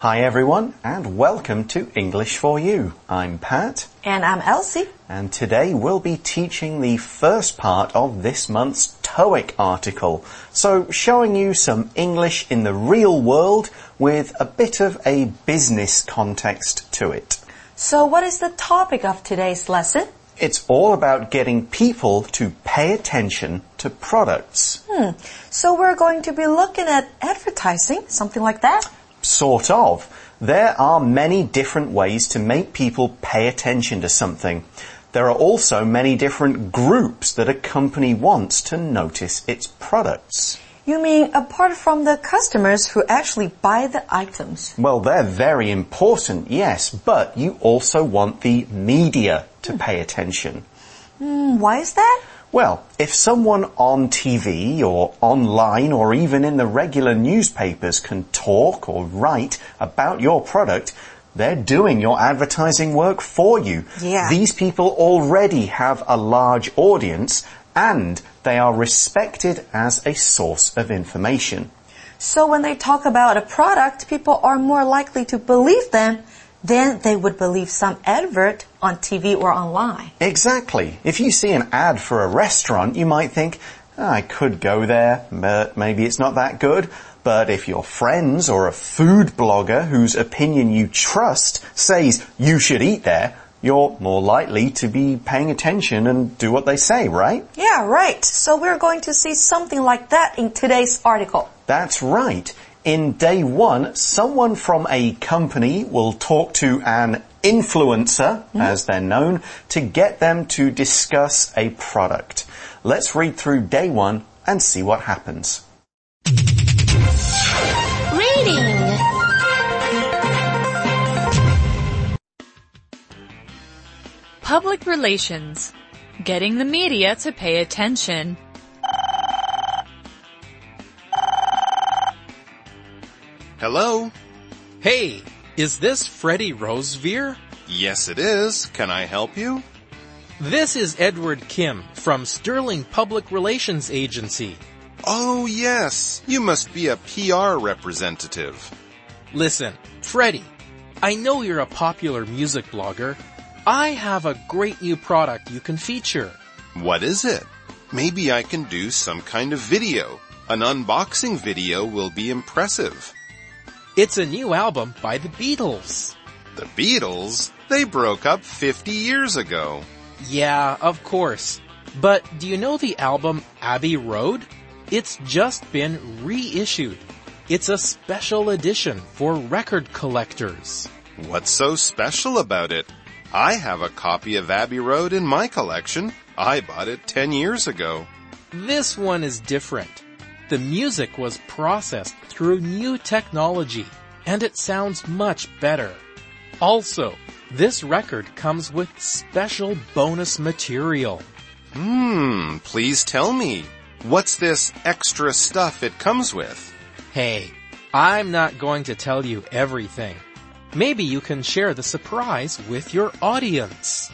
Hi everyone, and welcome to English for You. I'm Pat. And I'm Elsie. And today we'll be teaching the first part of this month's TOEIC article. So showing you some English in the real world with a bit of a business context to it. So what is the topic of today's lesson? It's all about getting people to pay attention to products. So we're going to be looking at advertising, something like that? Sort of. There are many different ways to make people pay attention to something. There are also many different groups that a company wants to notice its products. You mean apart from the customers who actually buy the items? Well, they're very important, yes, but you also want the media to pay attention. Why is that? Well, if someone on TV or online or even in the regular newspapers can talk or write about your product, they're doing your advertising work for you. Yeah. These people already have a large audience and they are respected as a source of information. So when they talk about a product, people are more likely to believe them than they would believe some advert on TV or online. Exactly. If you see an ad for a restaurant, you might think, I could go there, but maybe it's not that good. But if your friends or a food blogger whose opinion you trust says you should eat there, you're more likely to be paying attention and do what they say, right? Yeah, right. So we're going to see something like that in today's article. That's right. In day one, someone from a company will talk to an influencer, as they're known, to get them to discuss a product. Let's read through day one and see what happens. Reading. Public relations. Getting the media to pay attention. Hello? Hey, is this Freddie Rosevear? Yes, it is. Can I help you? This is Edward Kim from Sterling Public Relations Agency. Oh, yes. You must be a PR representative. Listen, Freddie, I know you're a popular music blogger. I have a great new product you can feature. What is it? Maybe I can do some kind of video. An unboxing video will be impressive. It's a new album by the Beatles. The Beatles? They broke up 50 years ago. Yeah, of course. But do you know the album Abbey Road? It's just been reissued. It's a special edition for record collectors. What's so special about it? I have a copy of Abbey Road in my collection. I bought it 10 years ago. This one is different. The music was processed through new technology, and it sounds much better. Also, this record comes with special bonus material. Please tell me. What's this extra stuff it comes with? Hey, I'm not going to tell you everything. Maybe you can share the surprise with your audience.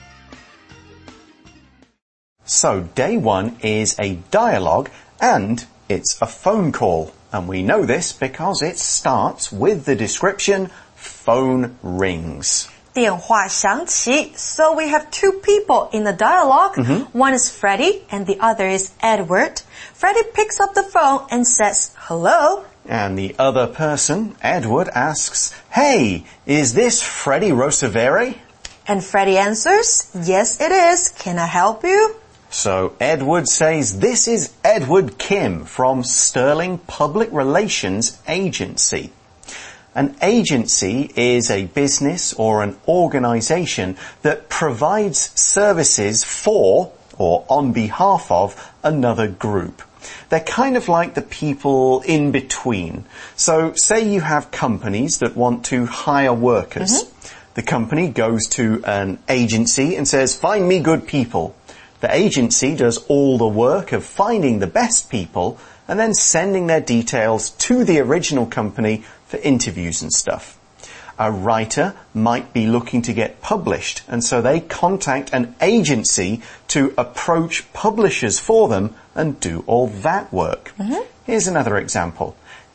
So day one is a dialogue and it's a phone call. And we know this because it starts with the description, phone rings. 电话响起. So we have two people in the dialogue. One is Freddie and the other is Edward. Freddie picks up the phone and says, hello. And the other person, Edward, asks, Hey, is this Freddie Rosevear? And Freddie answers, yes it is. Can I help you? So Edward says, this is Edward Kim from Sterling Public Relations Agency. An agency is a business or an organization that provides services for or on behalf of another group. They're kind of like the people in between. So say you have companies that want to hire workers. The company goes to an agency and says, find me good people. The agency does all the work of finding the best people and then sending their details to the original company for interviews and stuff. A writer might be looking to get published, and so they contact an agency to approach publishers for them and do all that work. Here's another example.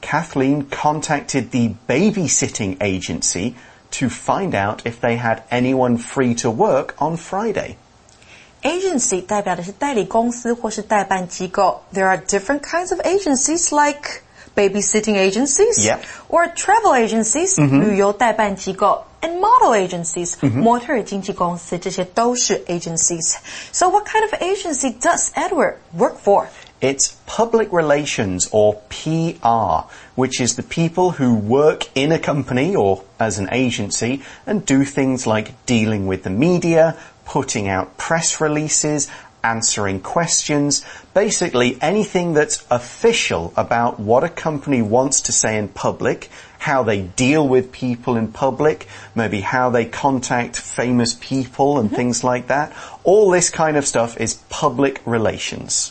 Kathleen contacted the babysitting agency to find out if they had anyone free to work on Friday. Agency 代表的是代理公司或是代办机构。There are different kinds of agencies like babysitting agencies Yep. or travel agencies, 旅游代办机构 and model agencies, 模特儿经纪公司，这些都是 agencies. So what kind of agency does Edward work for? It's public relations, or PR, which is the people who work in a company or as an agency and do things like dealing with the media, putting out press releases, answering questions, basically anything that's official about what a company wants to say in public, how they deal with people in public, maybe how they contact famous people and things like that. All this kind of stuff is public relations.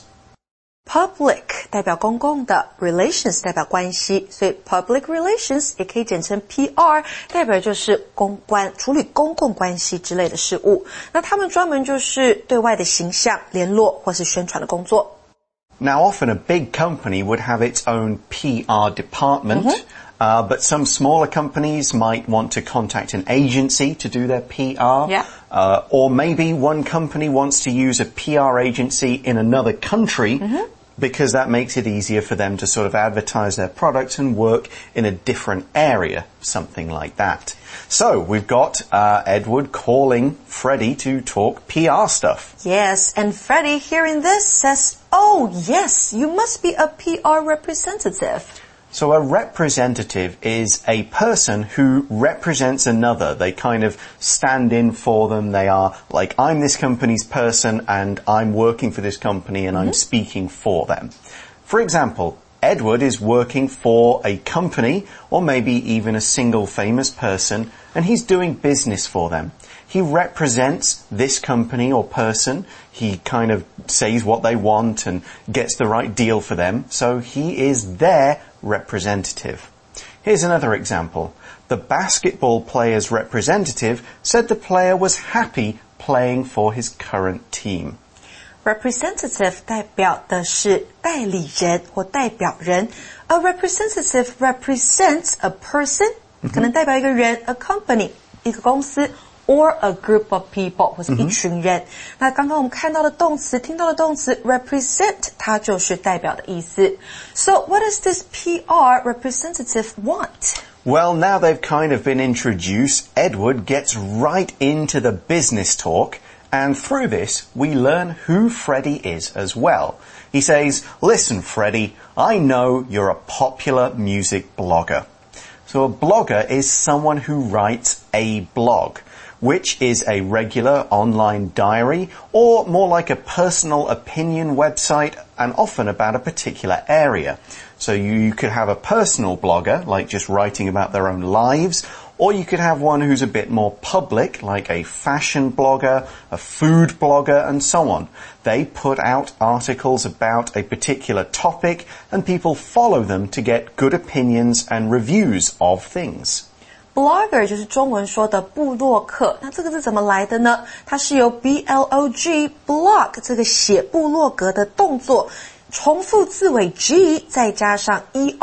Public 代表公共的 relations 代表关系，所以 public relations 也可以简称 PR， 代表就是公关，处理公共关系之类的事物。那他们专门就是对外的形象联络或是宣传的工作。 Now, often a big company would have its own PR department, but some smaller companies might want to contact an agency to do their PR. Yeah. Or maybe one company wants to use a PR agency in another country because that makes it easier for them to sort of advertise their products and work in a different area, something like that. So we've got Edward calling Freddie to talk PR stuff. Yes, and Freddie hearing this says, "Oh, yes, you must be a PR representative." So a representative is a person who represents another. They kind of stand in for them. They are like, I'm this company's person and I'm working for this company and I'm speaking for them. For example, Edward is working for a company or maybe even a single famous person and he's doing business for them. He represents this company or person. He kind of says what they want and gets the right deal for them. So he is their representative. Here's another example. The basketball player's representative said the player was happy playing for his current team. Representative 代表的是代理人或代表人。A representative represents a person, 可能代表一个人 a company, 一个公司 or a group of people, 或是一群人。那刚刚我们看到的动词，听到的动词 represent, 它就是代表的意思。So what does this PR representative want? Well, now they've kind of been introduced, Edward gets right into the business talk. And through this, we learn who Freddie is as well. He says, listen, Freddie, I know you're a popular music blogger. So a blogger is someone who writes a blog, which is a regular online diary or more like a personal opinion website and often about a particular area. So you could have a personal blogger, like just writing about their own lives, or you could have one who's a bit more public, like a fashion blogger, a food blogger, and so on. They put out articles about a particular topic, and people follow them to get good opinions and reviews of things. Blogger 就是中文说的部落客，那这个是怎么来的呢？它是由 blog blog 这个写部落格的动作，重复字尾 g 再加上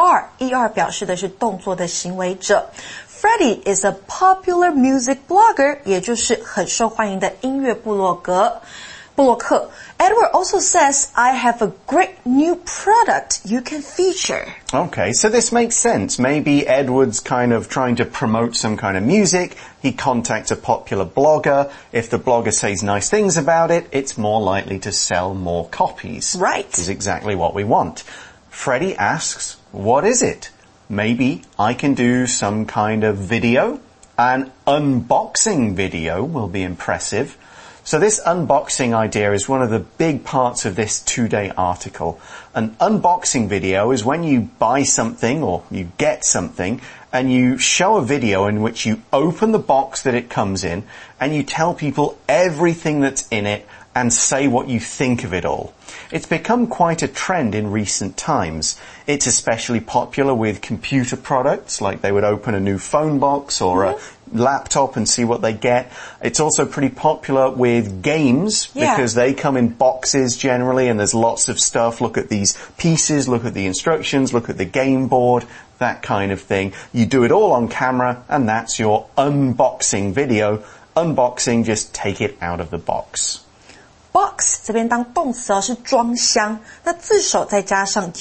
er 表示的是动作的行为者。Freddie is a popular music blogger, 也就是很受欢迎的音乐部落客。Edward also says, I have a great new product you can feature. Okay, so this makes sense. Maybe Edward's kind of trying to promote some kind of music. He contacts a popular blogger. If the blogger says nice things about it, it's more likely to sell more copies. Right. Which is exactly what we want. Freddie asks, what is it? Maybe I can do some kind of video. An unboxing video will be impressive. So this unboxing idea is one of the big parts of this 2-day article. An unboxing video is when you buy something or you get something and you show a video in which you open the box that it comes in and you tell people everything that's in it and say what you think of it all. It's become quite a trend in recent times. It's especially popular with computer products, like they would open a new phone box or laptop and see what they get. It's also pretty popular with games because they come in boxes generally and there's lots of stuff. Look at these pieces, look at the instructions, look at the game board, that kind of thing. You do it all on camera and that's your unboxing video. Unboxing, just take it out of the box. Box 这边当动词是装箱，那字首再加上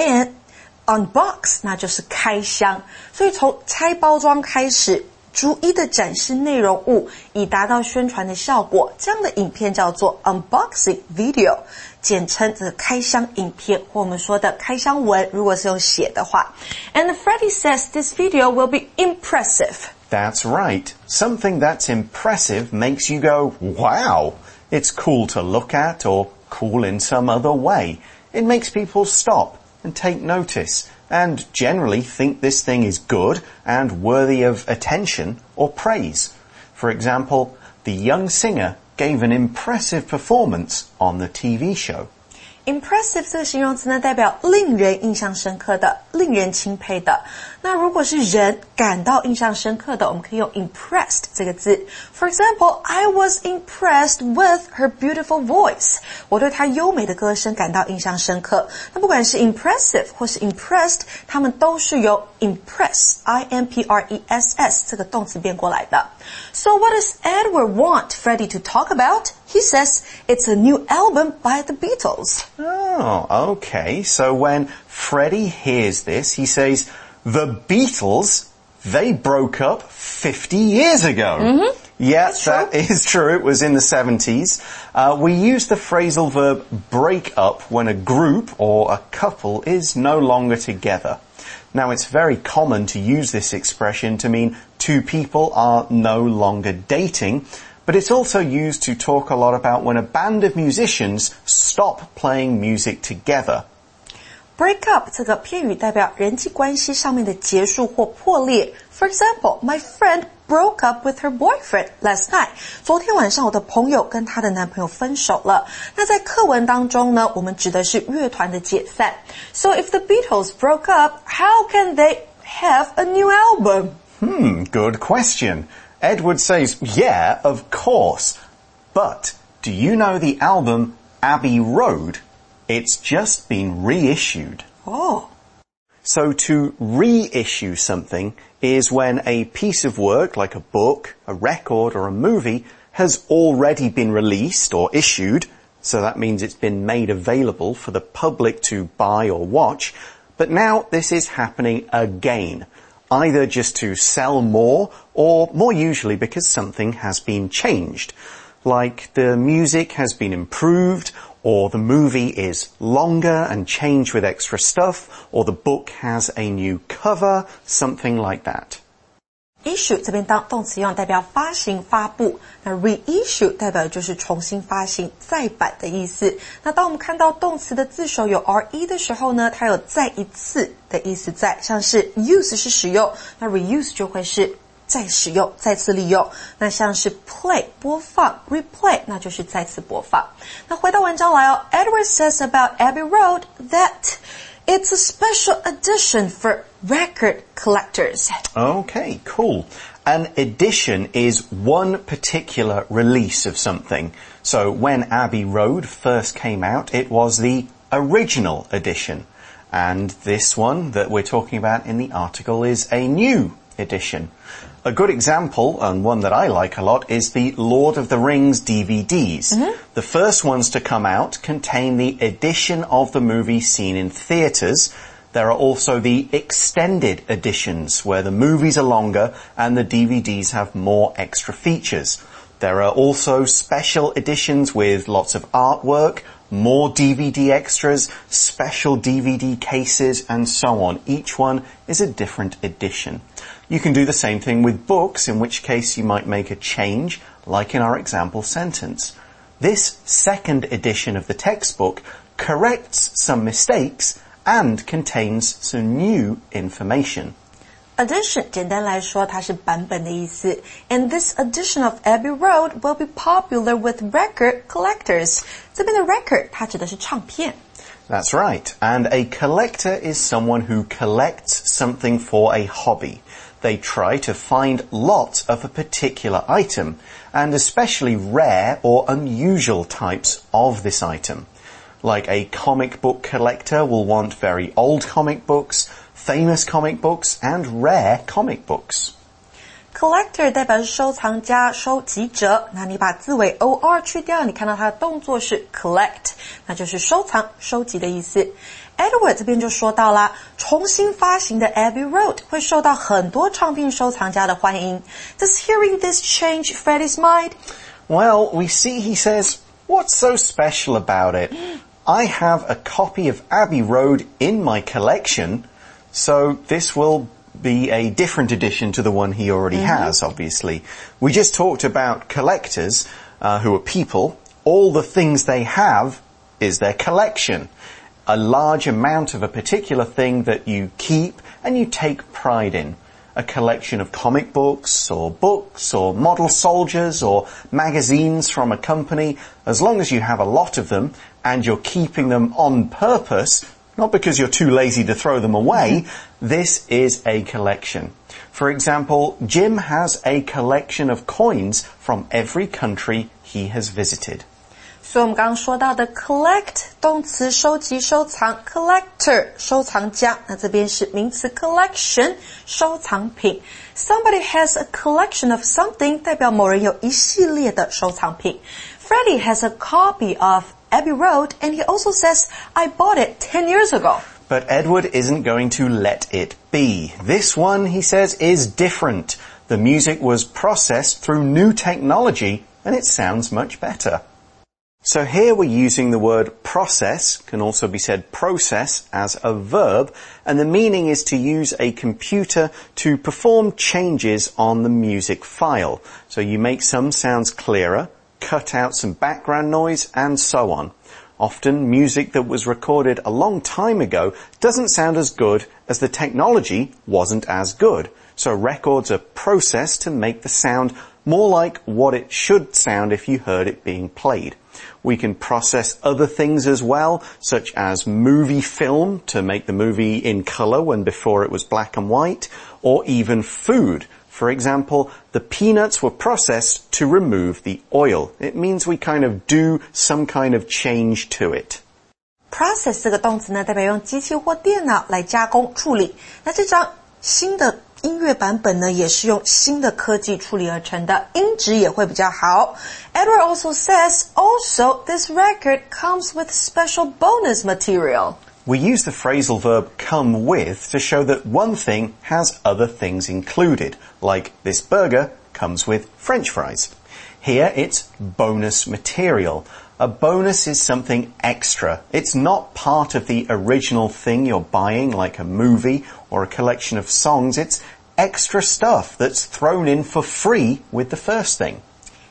un。Unbox 那就是开箱，所以从拆包装开始，逐一的展示内容物，以达到宣传的效果。这样的影片叫做 unboxing video， 简称这个开箱影片，或我们说的开箱文，如果是用写的话。And Freddie says this video will be impressive. That's right. Something that's impressive makes you go, wow. It's cool to look at or cool in some other way. It makes people stop and take notice and generally think this thing is good and worthy of attention or praise. For example, the young singer gave an impressive performance on the TV show. Impressive 这个形容词呢，代表令人印象深刻的，令人钦佩的。那如果是人感到印象深刻的，我们可以用 impressed 这个字。For example, I was impressed with her beautiful voice. 我对她优美的歌声感到印象深刻。那不管是 impressive 或是 impressed， 它们都是由 impress, I-M-P-R-E-S-S 这个动词变过来的。So what does Edward want Freddie to talk about? He says it's a new album by the Beatles. Oh, okay. So when Freddie hears this, he says, the Beatles, they broke up 50 years ago. Mm-hmm. Yeah, that is true. It was in the 70s. We use the phrasal verb break up when a group or a couple is no longer together. Now, it's very common to use this expression to mean two people are no longer dating, but it's also used to talk a lot about when a band of musicians stop playing music together. Break up 这个片语代表人际关系上面的结束或破裂。For example, my friend broke up with her boyfriend last night. 昨天晚上我的朋友跟她的男朋友分手了。那在课文当中呢，我们指的是乐团的解散。So if the Beatles broke up, how can they have a new album? Good question. Edward says, yeah, of course. But do you know the album Abbey Road? It's just been reissued. Oh. So to reissue something is when a piece of work, like a book, a record, or a movie, has already been released or issued. So that means it's been made available for the public to buy or watch. But now this is happening again, either just to sell more or more usually because something has been changed. Like the music has been improved, or the movie is longer and changed with extra stuff, or the book has a new cover, something like that. Issue 这边当动词用代表发行发布，那 reissue 代表就是重新发行再版的意思。那当我们看到动词的字首有 re 的时候呢，它有再一次的意思在，像是 use 是使用，那 reuse 就会是再使用，再次利用。那像是 play 播放 replay 那就是再次播放。那回到文章来哦， Edward says about Abbey Road that it's a special edition for record collectors. Okay, cool. An edition is one particular release of something. So when Abbey Road first came out, it was the original edition. And this one that we're talking about in the article is a new edition. A good example, and one that I like a lot, is the Lord of the Rings DVDs. The first ones to come out contain the edition of the movie seen in theatres. There are also the extended editions, where the movies are longer and the DVDs have more extra features. There are also special editions with lots of artwork, more DVD extras, special DVD cases, and so on. Each one is a different edition. You can do the same thing with books, in which case you might make a change, like in our example sentence. This second edition of the textbook corrects some mistakes and contains some new information. Edition 简单来说，它是版本的意思。And this edition of Abbey Road will be popular with record collectors. 这边的 record 它指的是唱片。 That's right. And a collector is someone who collects something for a hobby. They try to find lots of a particular item, and especially rare or unusual types of this item. Like a comic book collector will want very old comic books, famous comic books, and rare comic books. Collector 代表是收藏家、收集者，那你把字尾 or 去掉，你看到它的动作是 collect， 那就是收藏、收集的意思。Edward 这边就说到啦，重新发行的 Abbey Road 会受到很多唱片收藏家的欢迎。Does hearing this change Freddie's mind? Well, we see he says, "What's so special about it? I have a copy of Abbey Road in my collection, so this will be a different edition to the one he already has, obviously. We just talked about collectors, who are people. All the things they have is their collection. A large amount of a particular thing that you keep and you take pride in. A collection of comic books or model soldiers or magazines from a company. As long as you have a lot of them and you're keeping them on purpose, not because you're too lazy to throw them away, this is a collection. For example, Jim has a collection of coins from every country he has visited. 所以我们刚刚说到的 collect 动词收集收藏 collector 收藏家，那这边是名词 collection 收藏品。Somebody has a collection of something 代表某人有一系列的收藏品。Freddie has a copy of Abbey Road and he also says, I bought it 10 years ago. But Edward isn't going to let it be. This one, he says, is different. The music was processed through new technology and it sounds much better. So here we're using the word process, can also be said process, as a verb, and the meaning is to use a computer to perform changes on the music file. So you make some sounds clearer, cut out some background noise, and so on. Often music that was recorded a long time ago doesn't sound as good as the technology wasn't as good. So records are processed to make the sound more like what it should sound if you heard it being played. We can process other things as well, such as movie film to make the movie in color when before it was black and white, or even food. For example, the peanuts were processed to remove the oil. It means we kind of do some kind of change to it. Process 这个动词呢，代表用机器或电脑来加工处理。那这张新的音乐版本呢，也是用新的科技处理而成的，音质也会比较好。Edward also says, also, this record comes with special bonus material. We use the phrasal verb come with to show that one thing has other things included, like this burger comes with French fries. Here it's bonus material. A bonus is something extra. It's not part of the original thing you're buying, like a movie or a collection of songs. It's extra stuff that's thrown in for free with the first thing.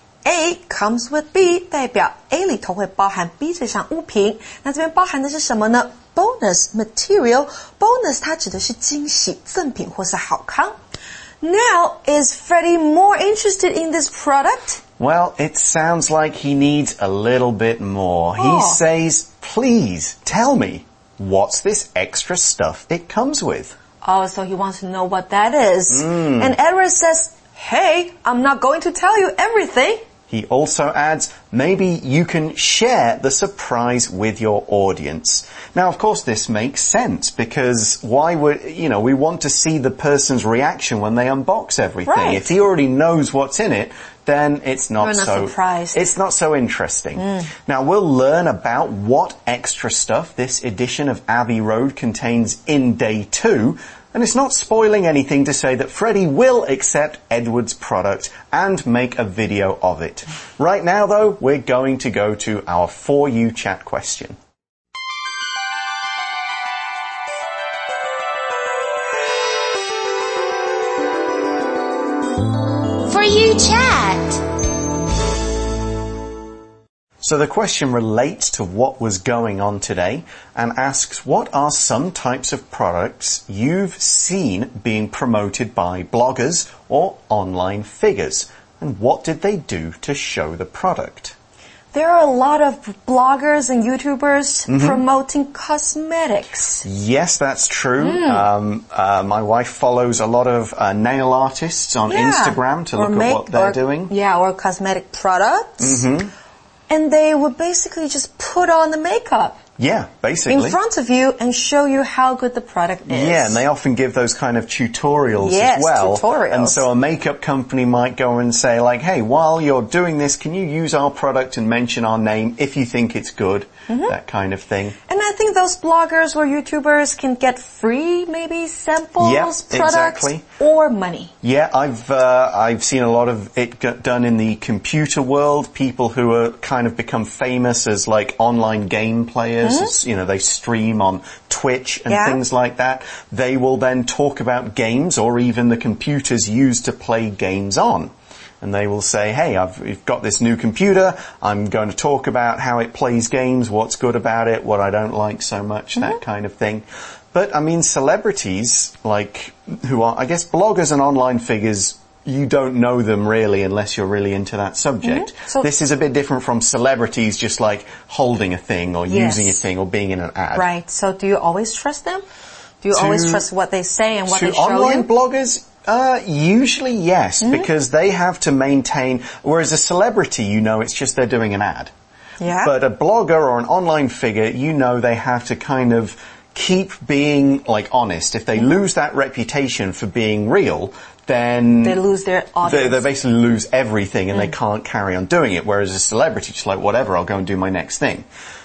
A comes with B 代表 A 里头会包含 B 这项物品，那这边包含的是什么呢？ Bonus material. Bonus 它指的是惊喜、赠品或是好康。Now, is Freddie more interested in this product? Well, it sounds like he needs a little bit more. He says, please tell me, what's this extra stuff it comes with? Oh, so he wants to know what that is. And Edward says, hey, I'm not going to tell you everything. He also adds, maybe you can share the surprise with your audience. Now, of course, this makes sense because why would, we want to see the person's reaction when they unbox everything. Right. If he already knows what's in it, then it's not surprised. It's not so interesting. Now, we'll learn about what extra stuff this edition of Abbey Road contains in day 2. And it's not spoiling anything to say that Freddie will accept Edward's product and make a video of it. Right now, though, we're going to go to our For You Chat question. For You Chat. So the question relates to what was going on today and asks, what are some types of products you've seen being promoted by bloggers or online figures? And what did they do to show the product? There are a lot of bloggers and YouTubers promoting cosmetics. Yes, that's true. My wife follows a lot of nail artists on Instagram to look at what they're doing. Yeah, or cosmetic products. And they would basically just put on the makeup. Yeah, basically. In front of you and show you how good the product is. Yeah, and they often give those kind of tutorials as well. Yes, tutorials. And so a makeup company might go and say like, hey, while you're doing this, can you use our product and mention our name if you think it's good? That kind of thing. And I think those bloggers or YouTubers can get free, maybe samples, products, or money. Yeah, I've seen a lot of it done in the computer world. People who are kind of become famous as like online game players. You know, they stream on Twitch and things like that. They will then talk about games or even the computers used to play games on. And they will say, hey, I've got this new computer, I'm going to talk about how it plays games, what's good about it, what I don't like so much, that kind of thing. But, I mean, celebrities, like, who are, I guess, bloggers and online figures, you don't know them really unless you're really into that subject. So this is a bit different from celebrities just like holding a thing or using a thing or being in an ad. Right. So do you always trust them? Do you always trust what they say and what they show you? Online bloggers, usually yes, because they have to maintain, whereas a celebrity, you know, it's just they're doing an ad. Yeah. But a blogger or an online figure, you know, they have to kind of keep being, like, honest. If they lose that reputation for being real, then they lose their audience. They basically lose everything and they can't carry on doing it. Whereas a celebrity, just like, whatever, I'll go and do my next thing.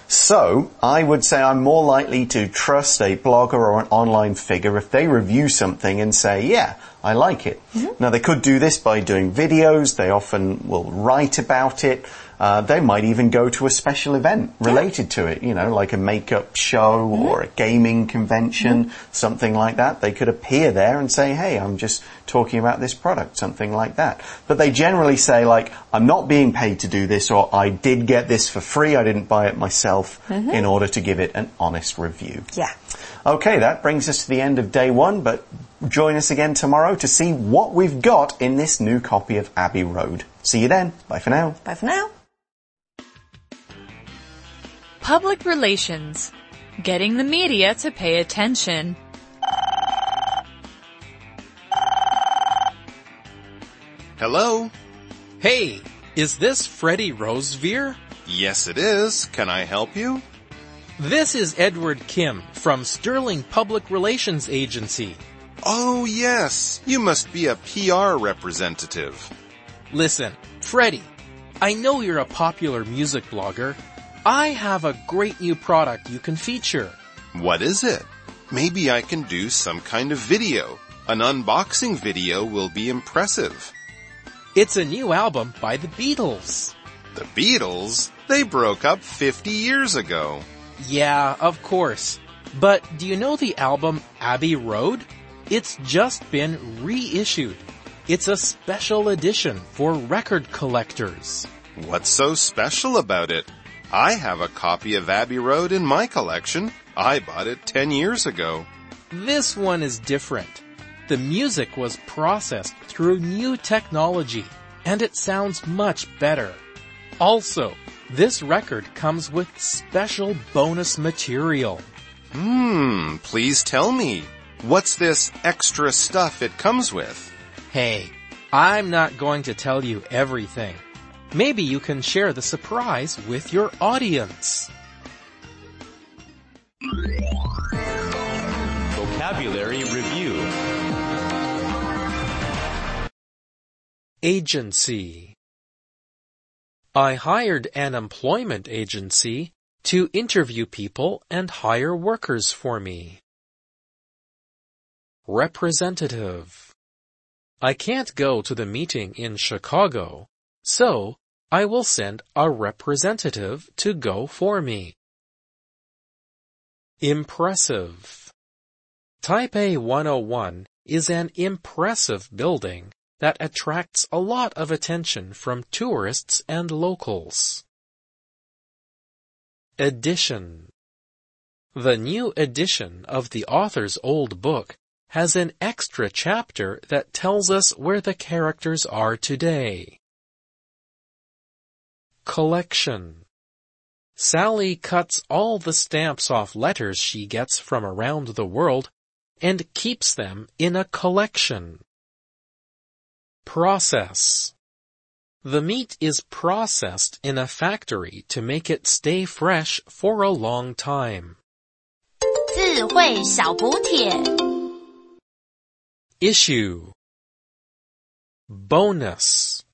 So, I would say I'm more likely to trust a blogger or an online figure if they review something and say, yeah, I like it. Now, they could do this by doing videos. They often will write about it. They might even go to a special event related to it, you know, like a makeup show or a gaming convention, something like that. They could appear there and say, hey, I'm just talking about this product, something like that. But they generally say, like, I'm not being paid to do this, or I did get this for free, I didn't buy it myself, in order to give it an honest review. Yeah. Okay, that brings us to the end of day one, but join us again tomorrow to see what we've got in this new copy of Abbey Road. See you then. Bye for now. Bye for now. Public relations. Getting the media to pay attention. Hello? Hey, is this Freddie Rosevear? Yes, it is. Can I help you? This is Edward Kim from Sterling Public Relations Agency. Oh, yes. You must be a PR representative. Listen, Freddie, I know you're a popular music blogger. I have a great new product you can feature. What is it? Maybe I can do some kind of video. An unboxing video will be impressive. It's a new album by the Beatles. The Beatles? They broke up 50 years ago. Yeah, of course. But do you know the album Abbey Road? It's just been reissued. It's a special edition for record collectors. What's so special about it? I have a copy of Abbey Road in my collection. I bought it 10 years ago. This one is different. The music was processed through new technology, and it sounds much better. Also, this record comes with special bonus material. Please tell me. What's this extra stuff it comes with? Hey, I'm not going to tell you everything. Maybe you can share the surprise with your audience. Vocabulary Review. Agency. I hired an employment agency to interview people and hire workers for me. Representative. I can't go to the meeting in Chicago, so I will send a representative to go for me. Impressive. Taipei 101 is an impressive building that attracts a lot of attention from tourists and locals. Edition. The new edition of the author's old book has an extra chapter that tells us where the characters are today. Collection. Sally cuts all the stamps off letters she gets from around the world and keeps them in a collection. Process. The meat is processed in a factory to make it stay fresh for a long time. 智慧小补帖 Issue. Bonus.